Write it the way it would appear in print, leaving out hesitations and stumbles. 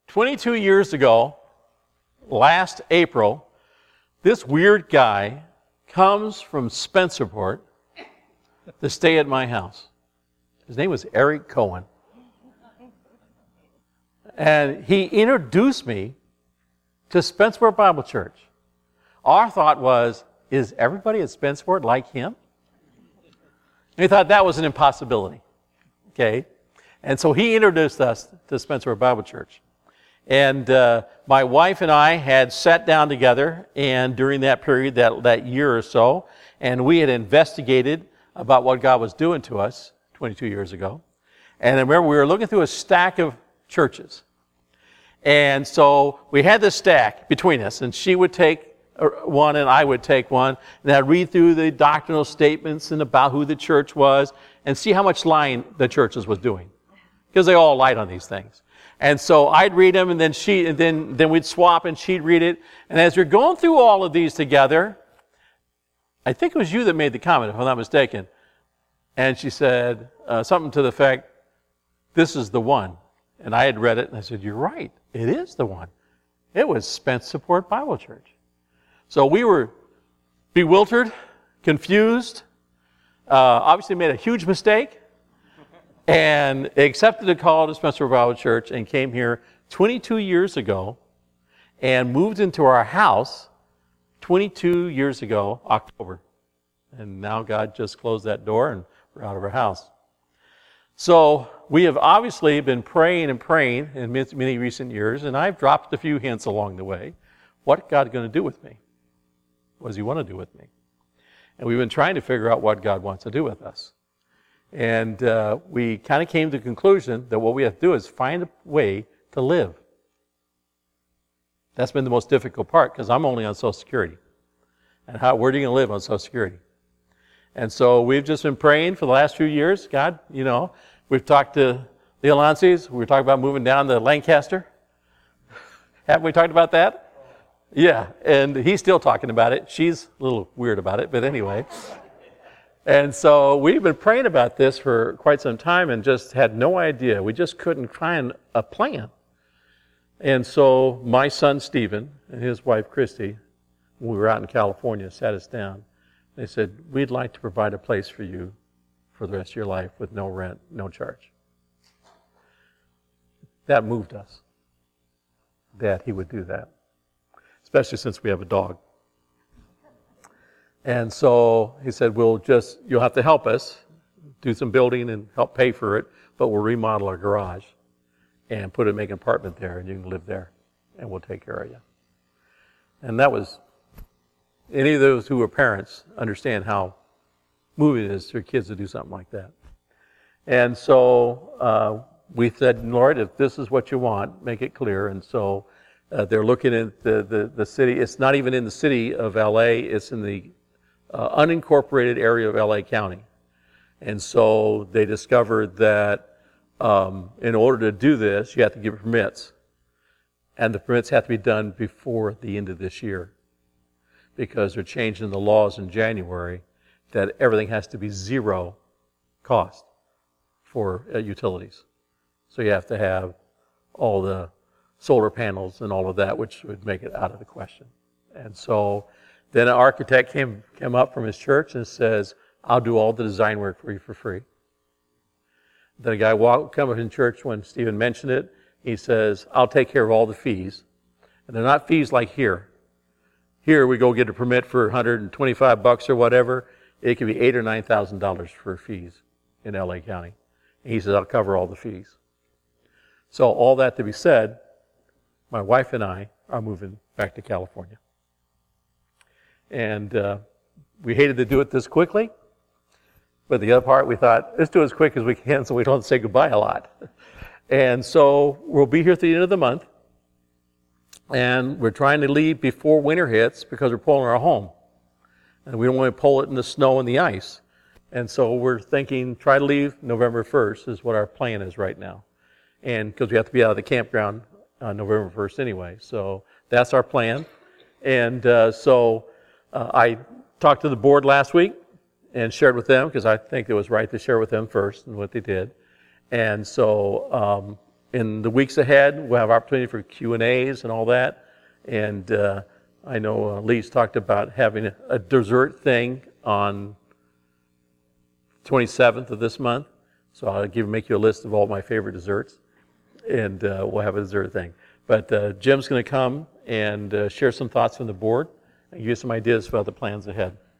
22 years ago, last April, this weird guy comes from Spencerport to stay at my house. His name was Eric Cohen. And he introduced me to Spencerport Bible Church. Our thought was, is everybody at Spencerport like him? And we thought that was an impossibility. Okay? And so he introduced us to Spencerport Bible Church. And my wife and I had sat down together, and during that period, that year or so, and we had investigated about what God was doing to us 22 years ago. And I remember we were looking through a stack of churches. And so we had this stack between us, and she would take one and I would take one, and I'd read through the doctrinal statements and about who the church was and see how much lying the churches was doing. Because they all lied on these things. And so I'd read them, and then we'd swap, and she'd read it. And as we're going through all of these together, I think it was you that made the comment, if I'm not mistaken. And she said something to the effect, "This is the one." And I had read it, and I said, "You're right. It is the one." It was Spencerport Bible Church. So we were bewildered, confused, obviously made a huge mistake, and accepted the call to Spencerport Bible Church and came here 22 years ago and moved into our house 22 years ago, October. And now God just closed that door and we're out of our house. So we have obviously been praying in many recent years, and I've dropped a few hints along the way. What God's going to do with me? What does He want to do with me? And we've been trying to figure out what God wants to do with us. And we kind of came to the conclusion that what we have to do is find a way to live. That's been the most difficult part, because I'm only on Social Security. And where are you going to live on Social Security? And so we've just been praying for the last few years. God, we've talked to the Alances. We were talking about moving down to Lancaster. Haven't we talked about that? Yeah, and he's still talking about it. She's a little weird about it, but anyway. And so we've been praying about this for quite some time and just had no idea. We just couldn't find a plan. And so my son Stephen and his wife Christy, when we were out in California, sat us down. They said, "We'd like to provide a place for you for the rest of your life with no rent, no charge." That moved us, that he would do that, especially since we have a dog. And so he said, you'll have to help us do some building and help pay for it, but we'll remodel our garage and make an apartment there, and you can live there, and we'll take care of you. And that was, any of those who are parents understand how moving it is for kids to do something like that. And so we said, "Lord, if this is what you want, make it clear." And so they're looking at the city. It's not even in the city of LA. It's in the unincorporated area of LA County. And so they discovered that in order to do this, you have to give permits. And the permits have to be done before the end of this year, because they're changing the laws in January that everything has to be zero cost for utilities. So you have to have all the solar panels and all of that, which would make it out of the question. And so then an architect came up from his church and says, "I'll do all the design work for you for free." Then a guy come up in church when Stephen mentioned it. He says, "I'll take care of all the fees." And they're not fees like here. Here we go get a permit for $125 or whatever. It could be $8,000 or $9,000 for fees in LA County. And he says, "I'll cover all the fees." So all that to be said, my wife and I are moving back to California. And we hated to do it this quickly, but the other part we thought, let's do it as quick as we can so we don't say goodbye a lot. And so we'll be here at the end of the month, and we're trying to leave before winter hits because we're pulling our home. And we don't want to pull it in the snow and the ice. And so we're thinking, try to leave November 1st is what our plan is right now. And because we have to be out of the campground on November 1st anyway. So that's our plan. And so I talked to the board last week and shared with them, because I think it was right to share with them first and what they did. And so in the weeks ahead, we'll have opportunity for Q&As and all that. And I know Lee's talked about having a dessert thing on 27th of this month. So I'll make you a list of all my favorite desserts, and we'll have a dessert thing. But Jim's going to come and share some thoughts from the board and give you some ideas about the plans ahead.